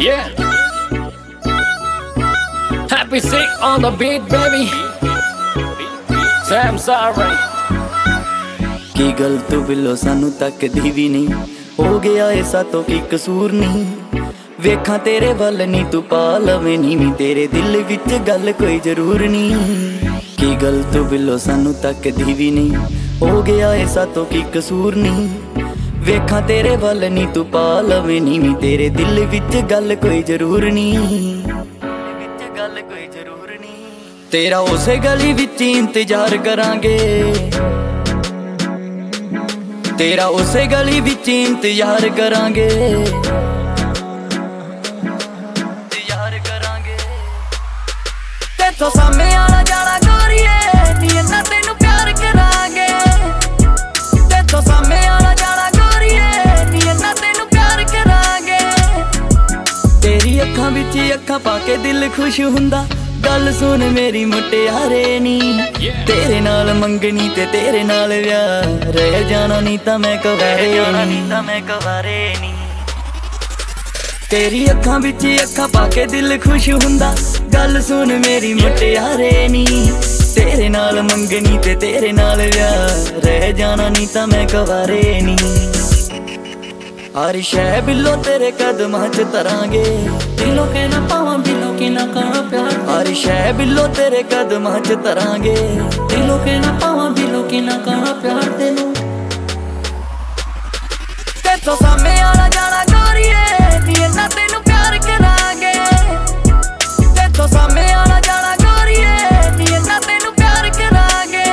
Yeah. Happy sick on the beat, baby. Sam sorry. ਕੀ ਗੱਲ ਤੂੰ ਬਿੱਲੋ ਸਾਨੂੰ ਤੱਕਦੀ ਵੀ ਨਹੀਂ, ਹੋ ਗਿਆ ਏ ਸਾਤੋਂ ਕੀ ਕਸੂਰ ਨਹੀਂ। ਵੇਖਾਂ ਤੇਰੇ ਵੱਲ ਨਹੀਂ ਤੂੰ ਪਾ ਲਵੇਂ ਨੀ, ਤੇਰੇ ਦਿਲ ਵਿੱਚ ਗੱਲ ਕੋਈ ਜ਼ਰੂਰ ਨਹੀਂ। ਕੀ ਗੱਲ ਤੂੰ ਬਿੱਲੋ ਸਾਨੂੰ ਤੱਕਦੀ ਵੀ ਨਹੀਂ, ਹੋ ਗਿਆ ਏ ਸਾਤੋਂ ਕੀ ਕਸੂਰ ਨਹੀਂ। ਵੇਖਾਂ ਤੇਰੇ ਵੱਲ ਨਹੀਂ ਤੂੰ ਪਾ ਲਵੇਂ ਨੀ, ਤੇਰੇ ਦਿਲ ਵਿੱਚ ਗੱਲ ਕੋਈ ਜ਼ਰੂਰ ਨਹੀਂ। ਗੱਲ ਕੋਈ ਜ਼ਰੂਰ ਨਹੀਂ। ਤੇਰਾ ਉਸੇ ਗਲੀ ਵਿੱਚ ਇੰਤਜ਼ਾਰ ਕਰਾਂਗੇ, ਤੇਰਾ ਉਸੇ ਗਲੀ ਵਿੱਚ ਇੰਤਜ਼ਾਰ ਕਰਾਂਗੇ, ਇੰਤਜ਼ਾਰ ਕਰਾਂਗੇ। ਤੇਥੋਂ ਸਾਹਮਣੇ ਵਾਲਾ ਜਾਲਾ ਗੋਰੀਏ ਨੀ ਇੰਨਾ ਤੈਨੂੰ ਪਿਆਰ ਕਰਾਂਗੇ। ਤੇਥੋਂ ਸਾਹਮਣੇ ਵਾਲਾ ਜਾਲਾ ਗੋਰੀਏ ਨੀ ਇੰਨਾ ਤੈਨੂੰ ਪਿਆਰ ਕਰਾਂਗੇ। ਤੇਰੀ ਅੱਖਾਂ ਵਿੱਚ ਅੱਖਾਂ ਪਾ ਕੇ ਦਿਲ ਖੁਸ਼ ਹੁੰਦਾ। ਗੱਲ ਸੁਣ ਮੇਰੀ ਮੁਟਿਆਰੇ ਨੀ, ਤੇਰੇ ਨਾਲ ਮੰਗਣੀ ਤੇ ਤੇਰੇ ਨਾਲ ਵਿਆਹ, ਰਹਿ ਜਾਣਾ ਨੀ ਤਾਂ ਮੈਂ ਕੁਵਾਰੇ ਨੀ। ਤੇਰੀ ਅੱਖਾਂ ਵਿੱਚ ਅੱਖਾਂ ਪਾ ਕੇ ਦਿਲ ਖੁਸ਼ ਹੁੰਦਾ। ਗੱਲ ਸੁਣ ਮੇਰੀ ਮੁਟਿਆਰੇ ਨੀ, ਤੇਰੇ ਨਾਲ ਮੰਗਣੀ ਤੇ ਤੇਰੇ ਨਾਲ ਵਿਆਹ, ਰਹਿ ਜਾਣਾ ਨੀ ਤਾਂ ਮੈਂ ਕੁਵਾਰੇ ਨੀ। ਹਰ ਸ਼ੈ ਬਿੱਲੋ ਤੇਰੇ ਕਦਮਾਂ 'ਚ ਤਰਾਂਗੇ, ਦਿਲੋਂ ਕੇ ਨਾ ਪਾਵਾਂ ਦਿਲੋਂ ਕੇ ਨਾ ਕਰਾਂ ਪਿਆਰ। ਹਰ ਸ਼ੈ ਬਿੱਲੋ ਤੇਰੇ ਕਦਮਾਂ 'ਚ ਤਰਾਂਗੇ, ਦਿਲੋਂ ਕੇ ਨਾ ਪਾਵਾਂ ਦਿਲੋਂ ਕੇ ਨਾ ਕਰਾਂ ਪਿਆਰ ਤੈਨੂੰ। ਤੇਥੋਂ ਸਾਹਮਣੇ ਵਾਲਾ ਜਾਲਾ ਗੋਰੀਏ ਨੀ ਇੰਨਾ ਤੈਨੂੰ ਪਿਆਰ ਕਰਾਂਗੇ। ਤੇਥੋਂ ਸਾਹਮਣੇ ਵਾਲਾ ਜਾਲਾ ਗੋਰੀਏ ਨੀ ਇੰਨਾ ਤੈਨੂੰ ਪਿਆਰ ਕਰਾਂਗੇ।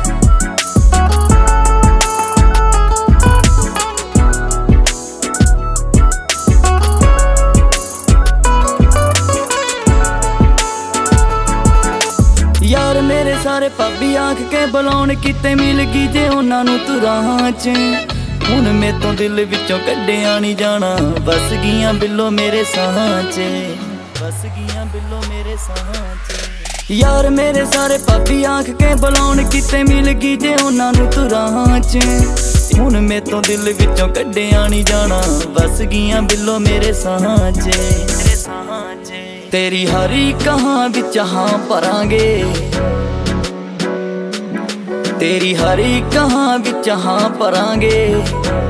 ਯਾਰ ਮੇਰੇ ਸਾਰੇ ਭਾਬੀ ਆਖ ਕੇ ਬੁਲਾਉਣ, ਕਿਤੇ ਮਿਲ ਗਈ ਜੇ ਉਹਨਾਂ ਨੂੰ ਤੂੰ ਰਾਹਾਂ 'ਚ। ਹੁਣ ਮੇਤੋਂ ਦਿਲ ਵਿੱਚੋਂ ਕੱਢਿਆ ਨਹੀਂ ਜਾਣਾ, ਬਸ ਗਈਆਂ ਬਿੱਲੋ ਮੇਰੇ ਸਾਹਾਂ 'ਚ, ਬਸ ਗਈਆਂ ਬਿੱਲੋ ਮੇਰੇ ਸਾਹਾਂ 'ਚ। ਯਾਰ ਮੇਰੇ ਸਾਰੇ ਭਾਬੀ ਆਖ ਕੇ ਬੁਲਾਉਣ, ਕਿਤੇ ਮਿਲ ਗਈ ਜੇ ਉਹਨਾਂ ਨੂੰ ਤੂੰ ਰਾਹਾਂ 'ਚ। ਹੁਣ ਮੇਤੋਂ ਦਿਲ ਵਿੱਚੋਂ ਕੱਢਿਆ ਨਹੀਂ ਜਾਣਾ, ਬਸ ਗਈਆਂ ਬਿੱਲੋ ਮੇਰੇ ਸਾਹਾਂ 'ਚ, ਮੇਰੇ ਸਾਹਾਂ 'ਚ। ਤੇਰੀ ਹਰ ਇੱਕ ਹਾਂ ਵਿੱਚ ਹਾਂ ਭਰਾਂਗੇ, ਤੇਰੀ ਹਰ ਇੱਕ ਹਾਂ ਵਿੱਚ ਹਾਂ ਭਰਾਂਗੇ।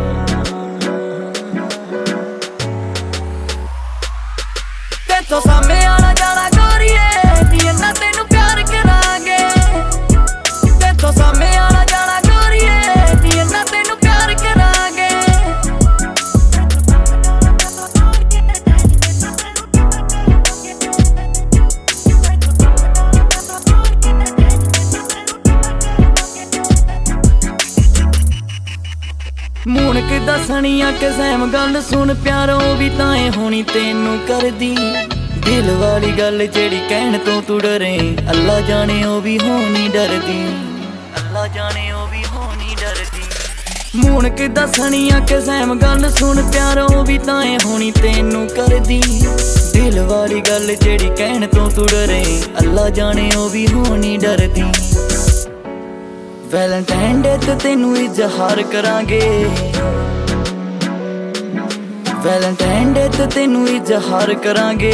ਤੇਥੋਂ ਸਾਹਮਣੇ ਵਾਲਾ ਜਾਲਾ ਗੋਰੀਏ ਨੀ ਇੰਨਾ ਤੈਨੂੰ ਪਿਆਰ ਕਰਾਂਗੇ। ਤੇਥੋਂ ਸਾਹਮਣੇ ਵਾਲਾ ਜਾਲਾ ਗੋਰੀਏ ਨੀ ਇੰਨਾ ਤੈਨੂੰ ਪਿਆਰ ਕਰਾਂਗੇ। ਮੂਣ ਕੇ ਦੱਸਣੀਆਂ ਕਿ ਸੈਮ ਗੱਲ ਸੁਣ ਪਿਆਰੋ ਵੀ ਤਾਂ ਏ ਹੋਣੀ ਤੈਨੂੰ ਕਰਦੀ। ਦਿਲ ਵਾਲੀ ਗੱਲ ਜਿਹੜੀ ਕਹਿਣ ਤੋਂ ਤੂੰ ਡਰੇ, ਅੱਲਾ ਜਾਣੇ ਉਹ ਵੀ ਹੋਣੀ ਡਰਦੀ, ਅੱਲਾ ਜਾਣੇ ਉਹ ਵੀ ਹੋਣੀ ਡਰਦੀ। ਮੂਣ ਕੇ ਦੱਸਣੀਆਂ ਕਿ ਸੈਮ ਗੱਲ ਸੁਣ ਪਿਆਰੋ ਵੀ ਤਾਂ ਏ ਹੋਣੀ ਤੈਨੂੰ ਕਰਦੀ। ਦਿਲ ਵਾਲੀ ਗੱਲ ਜਿਹੜੀ ਕਹਿਣ ਤੋਂ ਤੂੰ ਡਰੇ, ਅੱਲਾ ਜਾਣੇ ਉਹ ਵੀ ਹੋਣੀ ਡਰਦੀ। ਵੈਲੈਂਟਾਈਨ ਡੇ ਤੇ ਤੈਨੂੰ ਇਜ਼ਹਾਰ ਕਰਾਂਗੇ, ਵੈਲੈਂਟਾਈਨ ਡੇ ਤੇ ਤੈਨੂੰ ਇਜ਼ਹਾਰ ਕਰਾਂਗੇ।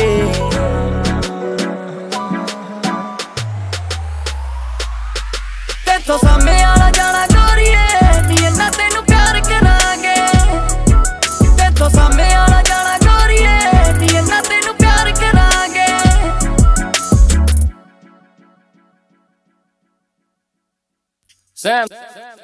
ਤੇਥੋਂ ਸਾਹਮਣੇ ਵਾਲਾ ਜਾਲਾ ਗੋਰੀਏ ਨੀ ਇੰਨਾ ਤੈਨੂੰ ਪਿਆਰ ਕਰਾਂਗੇ। ਤੇਥੋਂ ਸਾਹਮਣੇ ਵਾਲਾ ਜਾਲਾ ਗੋਰੀਏ ਨੀ ਇੰਨਾ ਤੈਨੂੰ ਪਿਆਰ ਕਰਾਂਗੇ। Sam.